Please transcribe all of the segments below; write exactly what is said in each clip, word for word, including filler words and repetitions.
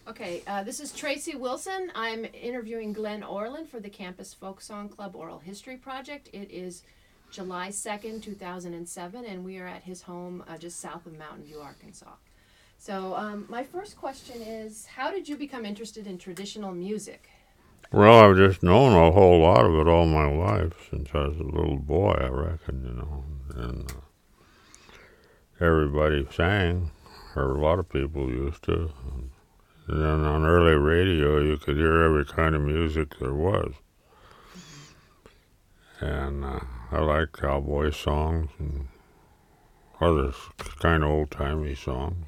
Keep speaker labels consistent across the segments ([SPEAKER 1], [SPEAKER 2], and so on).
[SPEAKER 1] Okay, uh, this is Tracy Wilson. I'm interviewing Glenn Orland for the Campus Folk Song Club Oral History Project. It is July second, two thousand seven, and we are at his home uh, just south of Mountain View, Arkansas. So, um, my first question is, how did you become interested in traditional music?
[SPEAKER 2] Well, I've just known a whole lot of it all my life since I was a little boy, I reckon, you know. And uh, everybody sang, or a lot of people used to. And then on early radio, you could hear every kind of music there was. And uh, I like cowboy songs and other kind of old-timey songs.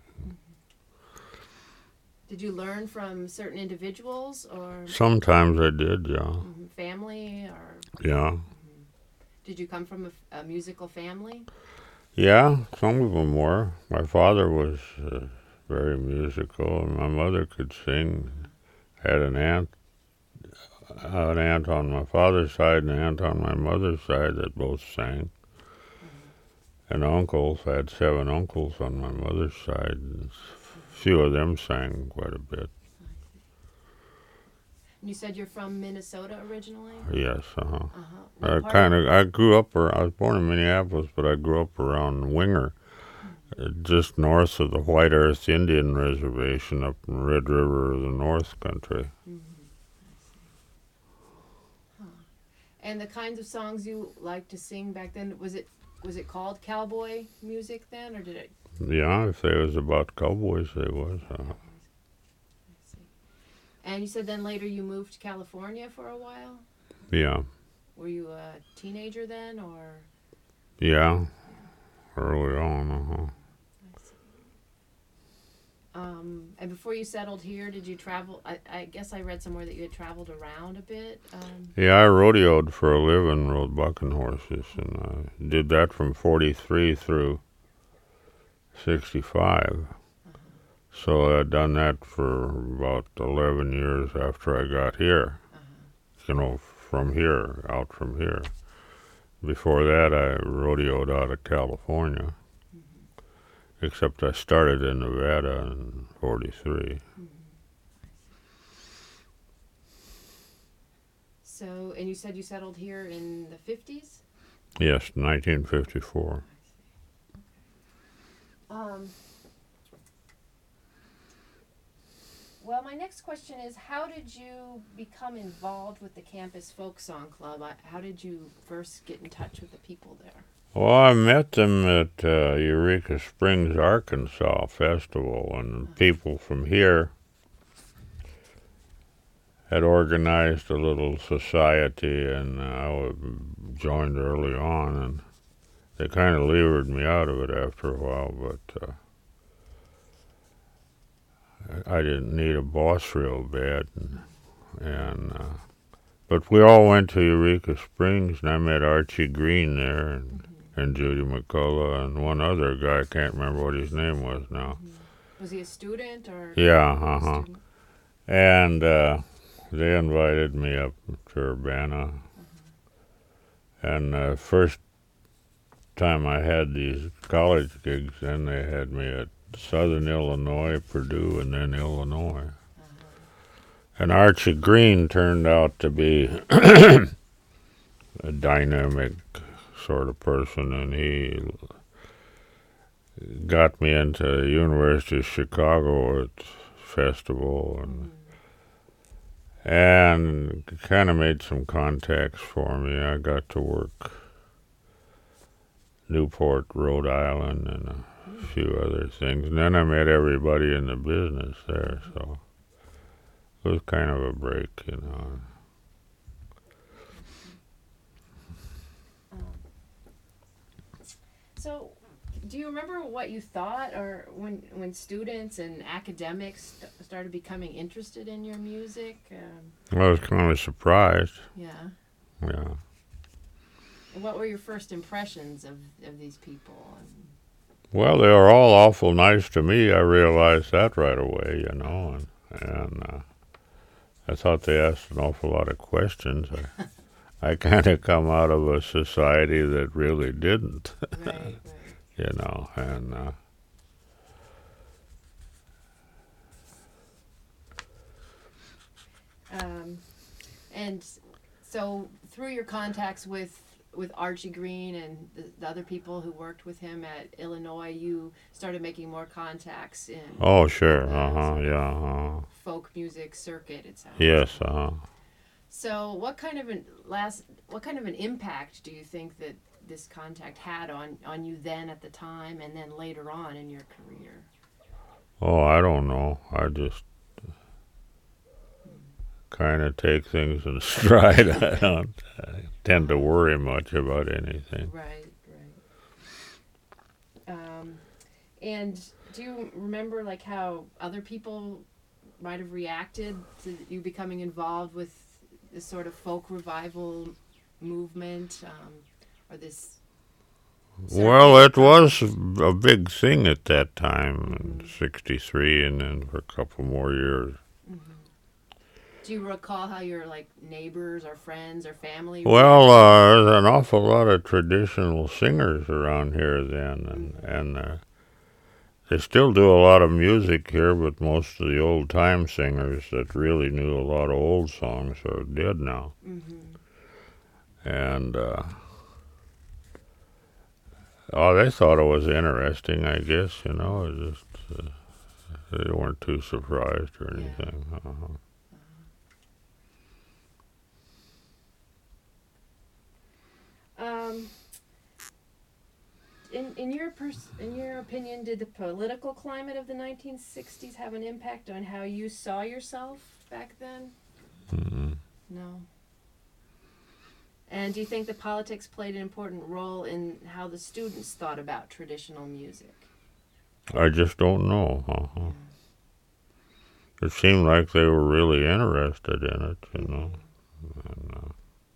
[SPEAKER 1] Did you learn from certain individuals or
[SPEAKER 2] Sometimes I did, yeah.
[SPEAKER 1] mhm, family, or
[SPEAKER 2] Yeah.
[SPEAKER 1] did you come from a, a musical family?
[SPEAKER 2] Yeah, some of them were. My father was uh, very musical, and my mother could sing. Had an aunt, an aunt on my father's side and an aunt on my mother's side that both sang. And uncles, I had seven uncles on my mother's side. And a few of them sang quite a bit.
[SPEAKER 1] You said you're from Minnesota originally?
[SPEAKER 2] Yes, uh-huh.
[SPEAKER 1] Uh-huh.
[SPEAKER 2] I kind of, I grew up, or I was born in Minneapolis, but I grew up around Winger, uh, just north of the White Earth Indian Reservation up in Red River, the North Country.
[SPEAKER 1] Mm-hmm. Huh. And the kinds of songs you liked to sing back then, was it was it called cowboy music then, or did it?
[SPEAKER 2] Yeah, if it was about cowboys, it was. Uh,
[SPEAKER 1] I see. And you said then later you moved to California for a while?
[SPEAKER 2] yeah,
[SPEAKER 1] Were you a teenager then, or?
[SPEAKER 2] yeah, early on, uh-huh.
[SPEAKER 1] I see. Um, and before you settled here, did you travel? I, I guess I read somewhere that you had traveled around a bit. Um,
[SPEAKER 2] Yeah, I rodeoed for a living, rode bucking horses, and I did that from forty-three through sixty-five.
[SPEAKER 1] uh-huh.
[SPEAKER 2] So I'd done that for about eleven years after I got here,
[SPEAKER 1] Uh-huh.
[SPEAKER 2] you know, from here, out from here. Before that, I rodeoed out of California,
[SPEAKER 1] Mm-hmm.
[SPEAKER 2] except I started in Nevada in forty-three.
[SPEAKER 1] Mm-hmm. So, and you said you settled here in the fifties?
[SPEAKER 2] Yes, nineteen fifty-four.
[SPEAKER 1] I see. Okay. Um, well, my next question is, how did you become involved with the Campus Folk Song Club? I, how did you first get in touch with the people there?
[SPEAKER 2] Well, I met them at uh, Eureka Springs, Arkansas Festival, and
[SPEAKER 1] Uh-huh.
[SPEAKER 2] people from here had organized a little society, and I joined early on, and they kind of levered me out of it after a while, but uh, I didn't need a boss real bad, and, and uh, but we all went to Eureka Springs, and I met Archie Green there, and,
[SPEAKER 1] Mm-hmm.
[SPEAKER 2] and Judy McCullough, and one other guy, I can't remember what his name was now.
[SPEAKER 1] Mm-hmm. Was he a student or?
[SPEAKER 2] Yeah,
[SPEAKER 1] a
[SPEAKER 2] uh-huh.
[SPEAKER 1] student?
[SPEAKER 2] And uh, they invited me up to Urbana.
[SPEAKER 1] Uh-huh.
[SPEAKER 2] And uh, first time I had these college gigs, then they had me at Southern Illinois, Purdue, and then Illinois.
[SPEAKER 1] Uh-huh.
[SPEAKER 2] And Archie Green turned out to be a dynamic sort of person, and he got me into the University of Chicago at festival, and
[SPEAKER 1] Mm-hmm.
[SPEAKER 2] and kind of made some contacts for me. I got to work Newport, Rhode Island, and a few other things. And then I met everybody in the business there, so it was kind of a break, you know.
[SPEAKER 1] Um, so, do you remember what you thought, or when when students and academics st- started becoming interested in your music? Um,
[SPEAKER 2] I was kind of surprised,
[SPEAKER 1] yeah.
[SPEAKER 2] yeah.
[SPEAKER 1] And what were your first impressions of, of these people? And,
[SPEAKER 2] Well, they were all awful nice to me. I realized that right away, you know, and, and uh, I thought they asked an awful lot of questions. I, I kind of come out of a society that really didn't,
[SPEAKER 1] right, right.
[SPEAKER 2] you know, and uh,
[SPEAKER 1] And so through your contacts with with Archie Green and the, the other people who worked with him at Illinois, you started making more contacts in
[SPEAKER 2] Oh, sure.
[SPEAKER 1] the
[SPEAKER 2] Uh huh.
[SPEAKER 1] sort of
[SPEAKER 2] Yeah. Uh-huh.
[SPEAKER 1] folk music circuit. It sounds.
[SPEAKER 2] Yes. Uh huh.
[SPEAKER 1] So, what kind of an last, what kind of an impact do you think that this contact had on on you then at the time, and then later on in your career?
[SPEAKER 2] Oh, I don't know. I just kind of take things in stride. I don't I tend to worry much about anything.
[SPEAKER 1] Right, right. Um, and do you remember like how other people might have reacted to you becoming involved with this sort of folk revival movement, um, or this?
[SPEAKER 2] Well, it was a big thing at that time in
[SPEAKER 1] Mhm.
[SPEAKER 2] sixty-three, and then for a couple more years.
[SPEAKER 1] Do you recall how your like neighbors or friends or family?
[SPEAKER 2] Well, uh, there's an awful lot of traditional singers around here then, and,
[SPEAKER 1] Mhm.
[SPEAKER 2] and uh, they still do a lot of music here, but most of the old time singers that really knew a lot of old songs are dead now.
[SPEAKER 1] Mm-hmm.
[SPEAKER 2] And uh, oh, they thought it was interesting, I guess. You know, it just uh, they weren't too surprised or
[SPEAKER 1] Yeah.
[SPEAKER 2] anything. Uh-huh.
[SPEAKER 1] Um, in in your pers- in your opinion, did the political climate of the nineteen sixties have an impact on how you saw yourself back then?
[SPEAKER 2] Mm-hmm.
[SPEAKER 1] No. And do you think the politics played an important role in how the students thought about traditional music?
[SPEAKER 2] I just don't know. Uh-huh. It seemed like they were really interested in it, you know. And, uh,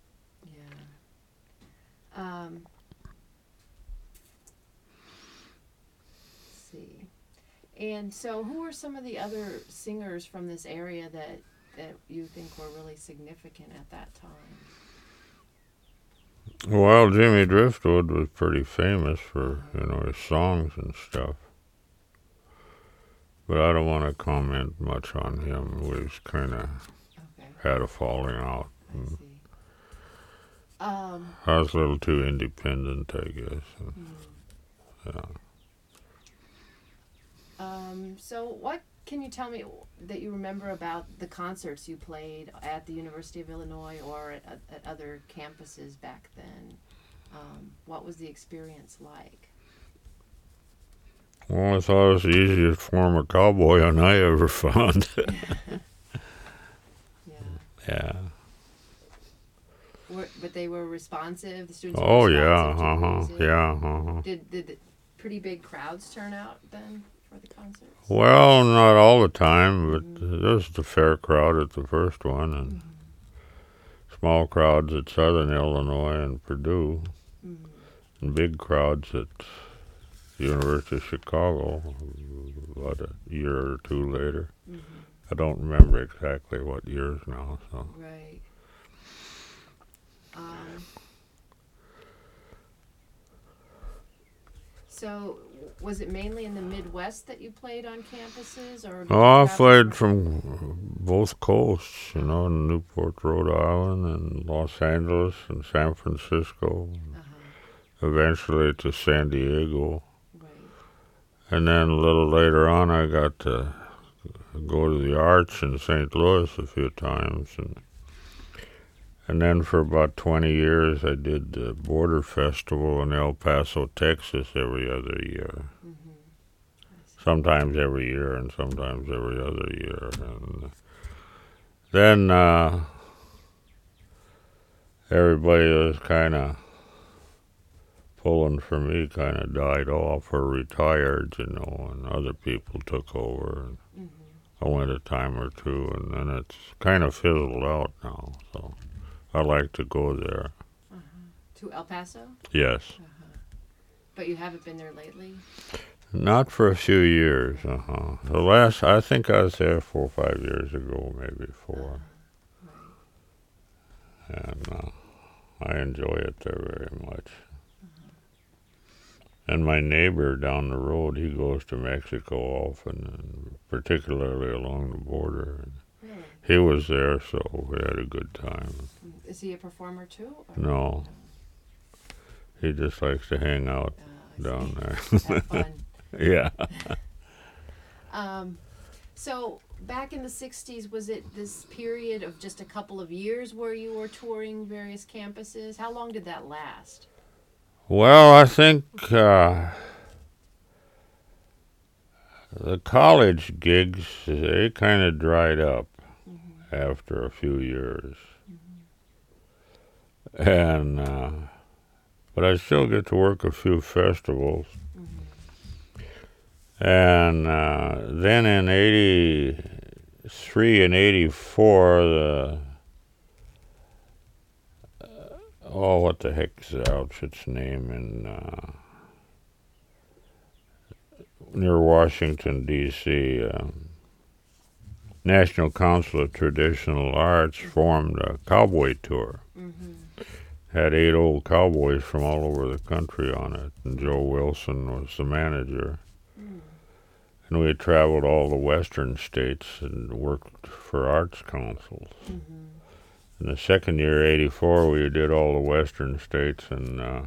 [SPEAKER 1] Yeah. Um, let's see. And so, who were some of the other singers from this area that that you think were really significant at that time?
[SPEAKER 2] well, Jimmy Driftwood was pretty famous for, you know, his songs and stuff. But I don't want to comment much on him. We've kind of
[SPEAKER 1] Okay,
[SPEAKER 2] had a falling out.
[SPEAKER 1] I see. Um,
[SPEAKER 2] I was a little too independent, I guess. And, yeah.
[SPEAKER 1] um, so, what can you tell me that you remember about the concerts you played at the University of Illinois or at, at other campuses back then? Um, what was the experience like?
[SPEAKER 2] Well, I thought it was the easiest form of cowboy I ever found.
[SPEAKER 1] Yeah.
[SPEAKER 2] Yeah.
[SPEAKER 1] Were, but they were responsive. The students.
[SPEAKER 2] Oh,
[SPEAKER 1] were
[SPEAKER 2] yeah.
[SPEAKER 1] responsive to
[SPEAKER 2] Uh
[SPEAKER 1] the
[SPEAKER 2] huh.
[SPEAKER 1] music?
[SPEAKER 2] Yeah. Uh huh.
[SPEAKER 1] Did did the pretty big crowds turn out then for the concerts?
[SPEAKER 2] Well, not all the time, but there was the fair crowd at the first one, and
[SPEAKER 1] Mm-hmm.
[SPEAKER 2] small crowds at Southern Illinois and Purdue,
[SPEAKER 1] Mm-hmm.
[SPEAKER 2] and big crowds at the University of Chicago about a year or two later.
[SPEAKER 1] Mm-hmm.
[SPEAKER 2] I don't remember exactly what years now. So
[SPEAKER 1] Right. Um, so, was it mainly in the Midwest that you played on campuses, or? Did you
[SPEAKER 2] oh, I
[SPEAKER 1] travel
[SPEAKER 2] played
[SPEAKER 1] around?
[SPEAKER 2] from both coasts, you know, in Newport, Rhode Island, and Los Angeles, and San Francisco,
[SPEAKER 1] Uh-huh.
[SPEAKER 2] eventually to San Diego.
[SPEAKER 1] Right.
[SPEAKER 2] And then a little later on, I got to go to the Arch in Saint Louis a few times, and and then for about twenty years, I did the Border Festival in El Paso, Texas, every other year.
[SPEAKER 1] Mm-hmm.
[SPEAKER 2] Sometimes every year, and sometimes every other year. And then uh, everybody was kind of pulling for me kind of died off or retired, you know, and other people took over. And
[SPEAKER 1] Mm-hmm.
[SPEAKER 2] I went a time or two, and then it's kind of fizzled out now. So I like to go there.
[SPEAKER 1] Uh-huh. To El Paso?
[SPEAKER 2] Yes.
[SPEAKER 1] Uh-huh. But you haven't been there lately?
[SPEAKER 2] Not for a few years. Uh-huh. The last, I think I was there four or five years ago, maybe four.
[SPEAKER 1] Right.
[SPEAKER 2] And uh, I enjoy it there very much. And my neighbor down the road, he goes to Mexico often, and particularly along the border.
[SPEAKER 1] Really?
[SPEAKER 2] he was there, so we had a good time.
[SPEAKER 1] Is he a performer too? Or?
[SPEAKER 2] No, he just likes to hang out
[SPEAKER 1] Uh,
[SPEAKER 2] down there.
[SPEAKER 1] Have fun.
[SPEAKER 2] Yeah.
[SPEAKER 1] Um, so back in the sixties, was it this period of just a couple of years where you were touring various campuses? How long did that last?
[SPEAKER 2] Well, I think uh, the college gigs, they kind of dried up mm-hmm. after a few years. Mm-hmm. And, uh, but I still get to work a few festivals. Mm-hmm. And uh, then in eighty-three and eighty-four, the oh, what the heck's the outfit's name in uh, near Washington, D C Um, National Council of Traditional Arts formed a cowboy tour. Mm-hmm. Had eight old cowboys from all over the country on it, and Joe Wilson was the manager. Mm. And we traveled all the western states and worked for arts councils. Mm-hmm. In the second year, eighty-four, we did all the western states and uh,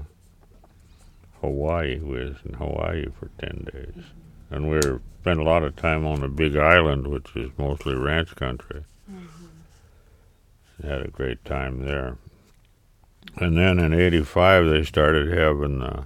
[SPEAKER 2] Hawaii. We was in Hawaii for ten days. Mm-hmm. And we were, spent a lot of time on the Big Island, which is mostly ranch country. Mm-hmm. Had a great time there. And then in eighty-five, they started having the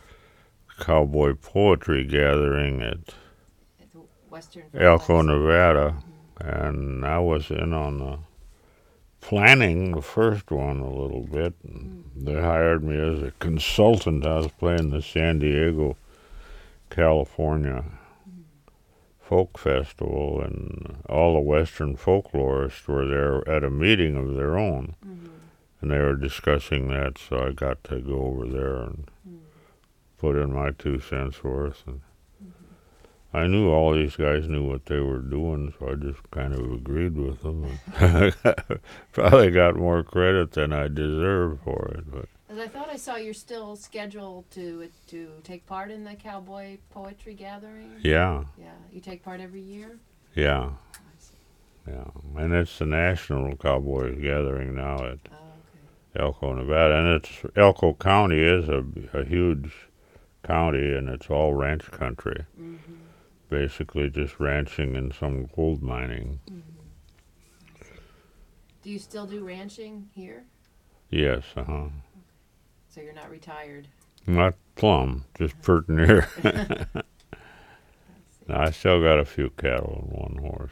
[SPEAKER 2] cowboy poetry gathering at,
[SPEAKER 1] at the Western
[SPEAKER 2] Elko, Nevada. Mm-hmm. And I was in on the planning the first one a little bit. And mm. They hired me as a consultant. I was playing the San Diego, California mm. Folk Festival, and all the Western folklorists were there at a meeting of their own. Mm-hmm. And they were discussing that, so I got to go over there and mm. put in my two cents worth. And mm-hmm. I knew all these guys knew what they were doing, so I just kind of agreed with them. Probably got more credit than I deserved for it. But
[SPEAKER 1] as I thought I saw you're still scheduled to to take part in the cowboy poetry gathering.
[SPEAKER 2] Yeah.
[SPEAKER 1] Yeah, you take part every year.
[SPEAKER 2] Yeah. Yeah, and it's the National Cowboy Gathering now at oh, okay. Elko, Nevada, and it's Elko County is a, a huge county, and it's all ranch country. Mm-hmm. Basically, just ranching and some gold mining. Mm-hmm.
[SPEAKER 1] Do you still do ranching here?
[SPEAKER 2] Yes, uh huh. Okay.
[SPEAKER 1] So you're not retired?
[SPEAKER 2] Not plumb, just pert near. I still got a few cattle and one horse.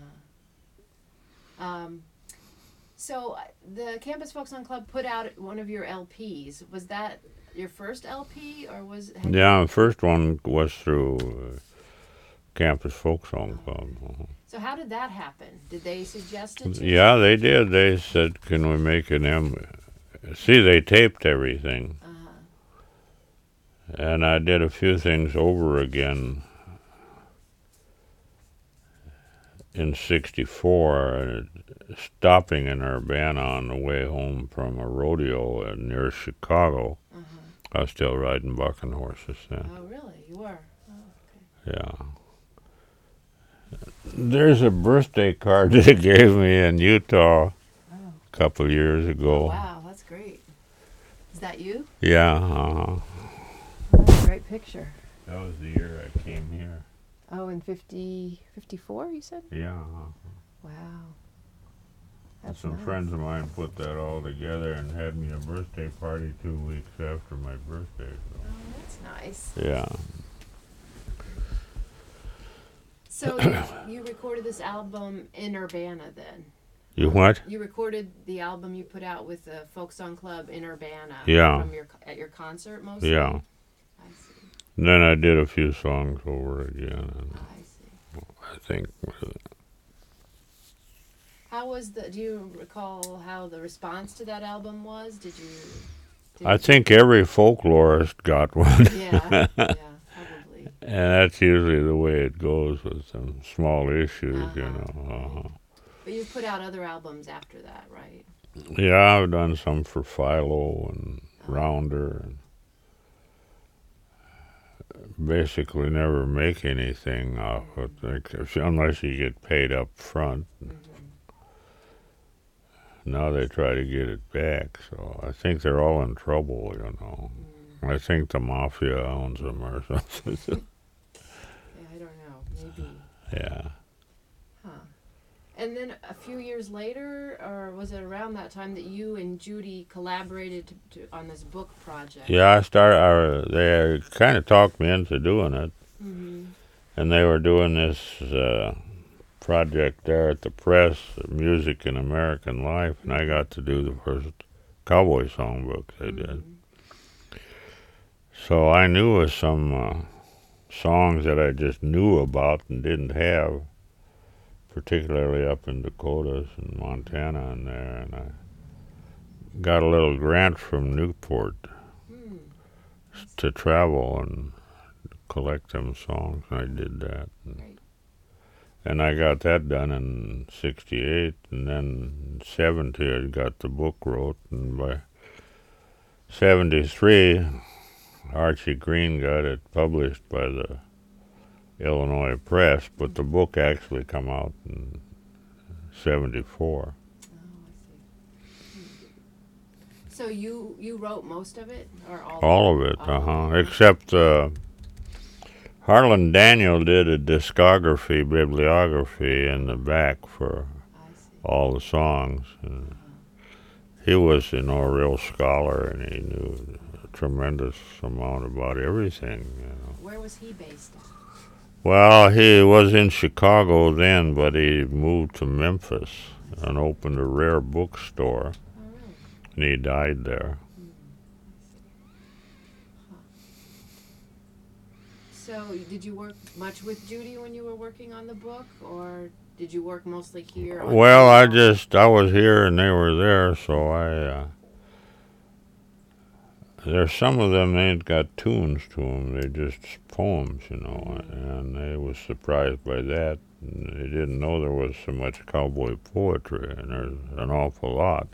[SPEAKER 1] Um, so the Campus Folk Song Club put out one of your L Ps. Was that your first L P, or was?
[SPEAKER 2] Yeah, the first one was through uh, Campus Folk Song Club. Uh-huh.
[SPEAKER 1] So how did that happen? Did they suggest it to
[SPEAKER 2] Yeah,
[SPEAKER 1] you?
[SPEAKER 2] they did. They said, "Can we make an M?" See, they taped everything, uh-huh. and I did a few things over again. In sixty-four, stopping in Urbana on the way home from a rodeo near Chicago. Uh-huh. I was still riding bucking horses then.
[SPEAKER 1] Oh, really? You were? Oh,
[SPEAKER 2] okay. Yeah. There's a birthday card they gave me in Utah oh. a couple years ago.
[SPEAKER 1] Oh, wow, that's great. Is that you?
[SPEAKER 2] Yeah. Uh-huh.
[SPEAKER 1] Oh, that's a great picture.
[SPEAKER 2] That was the year I came here.
[SPEAKER 1] Oh, in fifty, fifty-four, you said?
[SPEAKER 2] Yeah.
[SPEAKER 1] Wow. That's
[SPEAKER 2] Some
[SPEAKER 1] nice.
[SPEAKER 2] friends of mine put that all together and had me a birthday party two weeks after my birthday. So.
[SPEAKER 1] Oh, that's nice.
[SPEAKER 2] Yeah.
[SPEAKER 1] So you, you recorded this album in Urbana then?
[SPEAKER 2] You what?
[SPEAKER 1] You recorded the album you put out with the Folk Song Club in Urbana.
[SPEAKER 2] Yeah.
[SPEAKER 1] From your, at your concert mostly?
[SPEAKER 2] Yeah.
[SPEAKER 1] I see.
[SPEAKER 2] And then I did a few songs over again. And
[SPEAKER 1] oh, I see.
[SPEAKER 2] I think.
[SPEAKER 1] How was the? Do you recall how the response to that album was? Did you? Did
[SPEAKER 2] I think every folklorist got one.
[SPEAKER 1] Yeah, yeah, probably.
[SPEAKER 2] And that's usually the way it goes with some small issues,
[SPEAKER 1] uh-huh.
[SPEAKER 2] you know. Uh-huh.
[SPEAKER 1] But you've put out other albums after that, right?
[SPEAKER 2] Yeah, I've done some for Philo and uh-huh. Rounder. And basically never make anything off it, like, unless you get paid up front.
[SPEAKER 1] Mm-hmm.
[SPEAKER 2] now they try to get it back. So I think they're all in trouble, you know.
[SPEAKER 1] Mm.
[SPEAKER 2] I think the mafia owns them or something.
[SPEAKER 1] Yeah, I don't know. Maybe.
[SPEAKER 2] Yeah.
[SPEAKER 1] Huh. And then a few years later, or was it around that time that you and Judy collaborated to, to, on this book project?
[SPEAKER 2] Yeah, I started. I, they kind of talked me into doing it,
[SPEAKER 1] Mm-hmm.
[SPEAKER 2] and they were doing this uh, project there at the press, Music in American Life, and I got to do the first cowboy songbook they did.
[SPEAKER 1] Mm-hmm.
[SPEAKER 2] So I knew of some uh, songs that I just knew about and didn't have, particularly up in Dakotas and Montana and there, and I got a little grant from Newport
[SPEAKER 1] Mm.
[SPEAKER 2] to travel and collect them songs, and I did that. And,
[SPEAKER 1] Great.
[SPEAKER 2] and I got that done in sixty-eight, and then in seventy I got the book wrote, and by seventy-three Archie Green got it published by the Illinois Press, but the book actually come out in seventy-four.
[SPEAKER 1] Oh, I see. Hmm. So you you wrote most of it, or all?
[SPEAKER 2] All of it,
[SPEAKER 1] all
[SPEAKER 2] uh-huh.
[SPEAKER 1] of it?
[SPEAKER 2] Except uh, Harlan Daniel did a discography, bibliography in the back for
[SPEAKER 1] I see.
[SPEAKER 2] all the songs. And he was, you know, a real scholar, and he knew a tremendous amount about everything, you know.
[SPEAKER 1] Where was he based at?
[SPEAKER 2] Well, he was in Chicago then, but he moved to Memphis and opened a rare bookstore,
[SPEAKER 1] Oh, really?
[SPEAKER 2] and he died there.
[SPEAKER 1] Mm. Huh. So, did you work much with Judy when you were working on the book, or did you work mostly here? on
[SPEAKER 2] Well,
[SPEAKER 1] the
[SPEAKER 2] I
[SPEAKER 1] album?
[SPEAKER 2] just, I was here and they were there, so I, uh, there's some of them, they ain't got tunes to them, they're just poems, you know, and they was surprised by that. And they didn't know there was so much cowboy poetry, and there's an awful lot.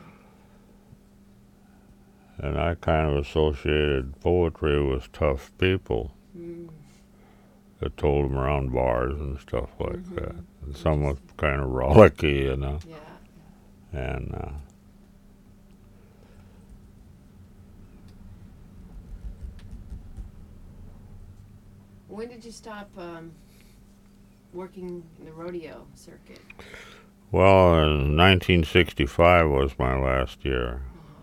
[SPEAKER 2] And I kind of associated poetry with tough people
[SPEAKER 1] Mm.
[SPEAKER 2] that told them around bars and stuff like
[SPEAKER 1] Mhm.
[SPEAKER 2] that. And some was kind of rollicky, you know,
[SPEAKER 1] Yeah.
[SPEAKER 2] and uh,
[SPEAKER 1] When did you stop um, working in the rodeo circuit?
[SPEAKER 2] well, in nineteen sixty-five was my last year.
[SPEAKER 1] Uh-huh.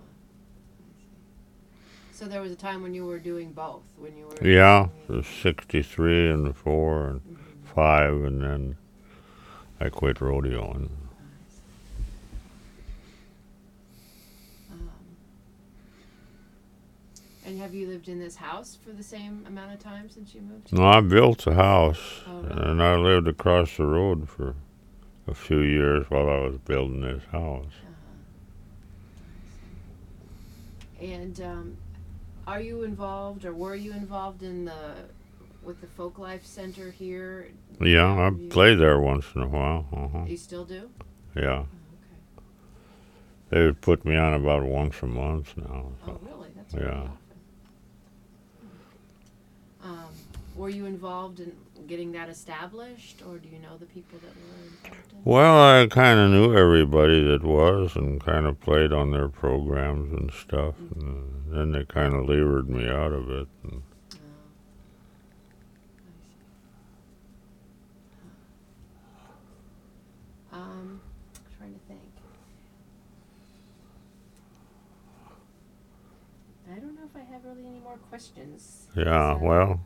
[SPEAKER 1] So there was a time when you were doing both, when you were
[SPEAKER 2] Yeah, it
[SPEAKER 1] doing-
[SPEAKER 2] was sixty-three and four and
[SPEAKER 1] Mhm.
[SPEAKER 2] five, and then I quit rodeoing.
[SPEAKER 1] Um, and have you lived in this house for the same amount of time since you moved?
[SPEAKER 2] No, I built a house,
[SPEAKER 1] Oh, really?
[SPEAKER 2] and I lived across the road for a few years while I was building this house.
[SPEAKER 1] Uh-huh. And um, are you involved, or were you involved in the with the Folk Life Center here?
[SPEAKER 2] Yeah, I
[SPEAKER 1] You-
[SPEAKER 2] play there once in a while. Uh-huh.
[SPEAKER 1] You still do?
[SPEAKER 2] Yeah,
[SPEAKER 1] Oh, okay.
[SPEAKER 2] they would put me on about once a month now.
[SPEAKER 1] Oh,
[SPEAKER 2] So.
[SPEAKER 1] really? That's really
[SPEAKER 2] Yeah.
[SPEAKER 1] often. Um, were you involved in getting that established, or do you know the people that were involved in it?
[SPEAKER 2] Well, I kind of knew everybody that was, and kind of played on their programs and stuff. And then they kind of levered me out of it. And
[SPEAKER 1] Oh, I see. Um, trying to think. I don't know if I have really any more questions.
[SPEAKER 2] yeah,
[SPEAKER 1] So-
[SPEAKER 2] well,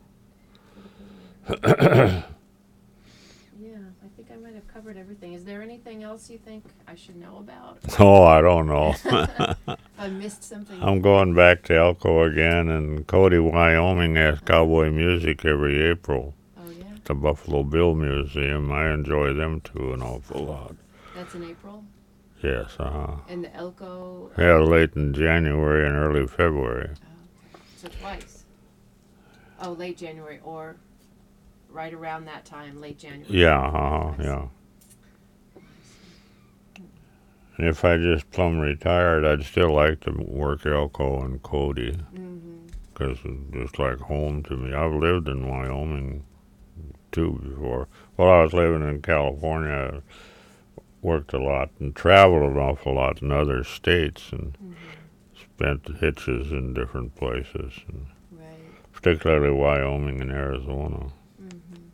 [SPEAKER 1] Yeah, I think I might have covered everything. Is there anything else you think I should know about?
[SPEAKER 2] oh, I don't know.
[SPEAKER 1] If I missed something.
[SPEAKER 2] I'm going back to Elko again, and Cody, Wyoming has cowboy music every April
[SPEAKER 1] Oh, yeah?
[SPEAKER 2] at the Buffalo Bill Museum. I enjoy them too an awful lot.
[SPEAKER 1] That's in April?
[SPEAKER 2] Yes, uh-huh.
[SPEAKER 1] And the Elko?
[SPEAKER 2] Yeah, late in January and early February.
[SPEAKER 1] Oh, okay. So twice. Oh, late January, or right around that time, late January.
[SPEAKER 2] Yeah, uh-huh,
[SPEAKER 1] I see.
[SPEAKER 2] yeah.
[SPEAKER 1] I see.
[SPEAKER 2] And if I just plumb retired, I'd still like to work Elko and Cody,
[SPEAKER 1] Mhm.
[SPEAKER 2] because it's just like home to me. I've lived in Wyoming too before. Well, I was living in California. worked a lot and traveled an awful lot in other states and
[SPEAKER 1] Mm-hmm.
[SPEAKER 2] spent hitches in different places, and
[SPEAKER 1] Right.
[SPEAKER 2] particularly Wyoming and Arizona.
[SPEAKER 1] Mm-hmm.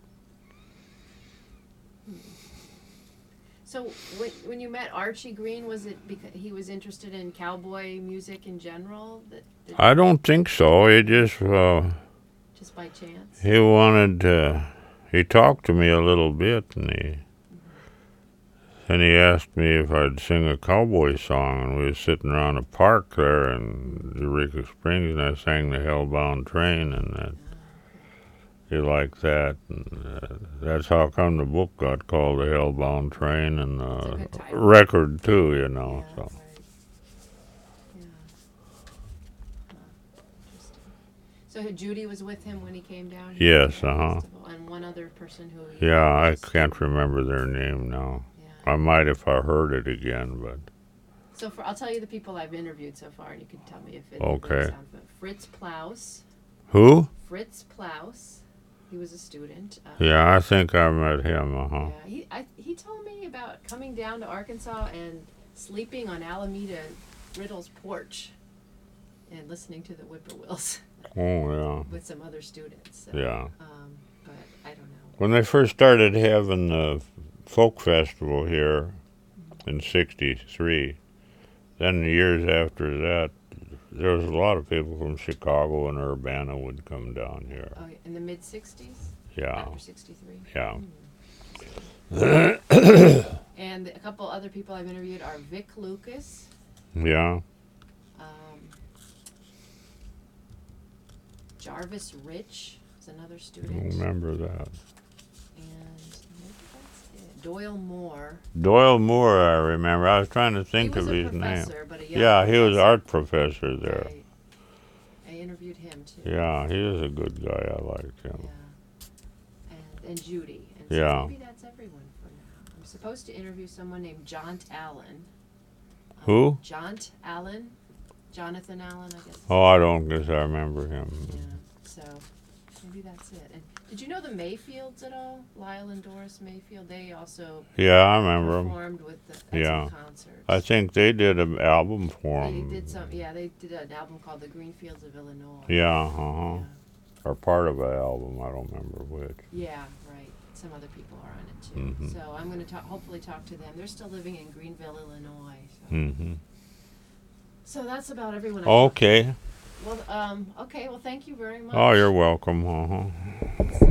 [SPEAKER 1] So when when you met Archie Green, was it because he was interested in cowboy music in general? That, that
[SPEAKER 2] I don't think so. He just uh,
[SPEAKER 1] just by chance?
[SPEAKER 2] he wanted to. He talked to me a little bit, and he and he asked me if I'd sing a cowboy song. And we were sitting around a park there in Eureka Springs, and I sang the Hellbound Train, and that he liked that. And uh, that's how come the book got called The Hellbound Train, and
[SPEAKER 1] It's a
[SPEAKER 2] uh,
[SPEAKER 1] good title.
[SPEAKER 2] record too, you know.
[SPEAKER 1] Yeah,
[SPEAKER 2] So
[SPEAKER 1] right. Yeah. Huh. Interesting. So Judy was with him when he came down here?
[SPEAKER 2] Yes,
[SPEAKER 1] to the
[SPEAKER 2] uh-huh.
[SPEAKER 1] festival, and one other person who he
[SPEAKER 2] yeah, I
[SPEAKER 1] was-
[SPEAKER 2] can't remember their name now.
[SPEAKER 1] Yeah.
[SPEAKER 2] I might if I heard it again, but
[SPEAKER 1] So for I'll tell you the people I've interviewed so far, and you can tell me if it
[SPEAKER 2] Okay.
[SPEAKER 1] sounds familiar. Fritz Plaus.
[SPEAKER 2] who?
[SPEAKER 1] Fritz Plaus. He was a student. Uh,
[SPEAKER 2] Yeah, I think I met him. Uh huh.
[SPEAKER 1] Yeah, he I, he told me about coming down to Arkansas and sleeping on Alameda Riddle's porch and listening to the Whippoorwills
[SPEAKER 2] Oh yeah,
[SPEAKER 1] with some other students. So,
[SPEAKER 2] yeah.
[SPEAKER 1] Um, but I don't know.
[SPEAKER 2] When they first started having the folk festival here in sixty-three, then the years after that, there was a lot of people from Chicago and Urbana would come down here.
[SPEAKER 1] Oh, in the mid sixties.
[SPEAKER 2] Yeah,
[SPEAKER 1] After sixty-three.
[SPEAKER 2] yeah.
[SPEAKER 1] And a couple other people I've interviewed are Vic Lucas.
[SPEAKER 2] Yeah.
[SPEAKER 1] Um, Jarvis Rich is another
[SPEAKER 2] I
[SPEAKER 1] student.
[SPEAKER 2] remember that.
[SPEAKER 1] And maybe that's it. Doyle Moore.
[SPEAKER 2] Doyle Moore, I remember. I was trying to think
[SPEAKER 1] he was
[SPEAKER 2] of
[SPEAKER 1] a
[SPEAKER 2] his name.
[SPEAKER 1] professor, but a young
[SPEAKER 2] Yeah, he was
[SPEAKER 1] professor.
[SPEAKER 2] art professor there.
[SPEAKER 1] Right. I interviewed him too.
[SPEAKER 2] Yeah, he was a good guy. I liked him.
[SPEAKER 1] Yeah. And, and Judy. And
[SPEAKER 2] Yeah.
[SPEAKER 1] so maybe that's everyone for now. I'm supposed to interview someone named Jont Allen. Um,
[SPEAKER 2] Who?
[SPEAKER 1] Jont Allen. Jonathan Allen, I guess.
[SPEAKER 2] Oh, I don't guess I remember him.
[SPEAKER 1] Yeah. So maybe that's it. And did you know the Mayfields at all? Lyle and Doris Mayfield. They also
[SPEAKER 2] Yeah, I remember him.
[SPEAKER 1] performed with the at
[SPEAKER 2] Yeah.
[SPEAKER 1] some concerts.
[SPEAKER 2] I think they did an album for
[SPEAKER 1] they
[SPEAKER 2] him.
[SPEAKER 1] did some. Yeah, they did an album called The Greenfields of Illinois.
[SPEAKER 2] Yeah, uh-huh.
[SPEAKER 1] Yeah.
[SPEAKER 2] Or part of an album. I don't remember which.
[SPEAKER 1] Yeah, right. Some other people are on it too.
[SPEAKER 2] Mhm.
[SPEAKER 1] So I'm going to hopefully talk to them. They're still living in Greenville, Illinois. So,
[SPEAKER 2] Mm-hmm.
[SPEAKER 1] so that's about everyone. I
[SPEAKER 2] Okay.
[SPEAKER 1] Well, um, okay. Well, thank you very much.
[SPEAKER 2] Oh, you're welcome. Uh-huh.
[SPEAKER 1] Let's see.